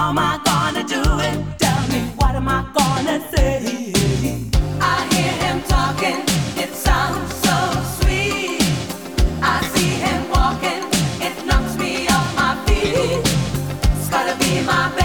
am I gonna do it? Tell me, what am I gonna say?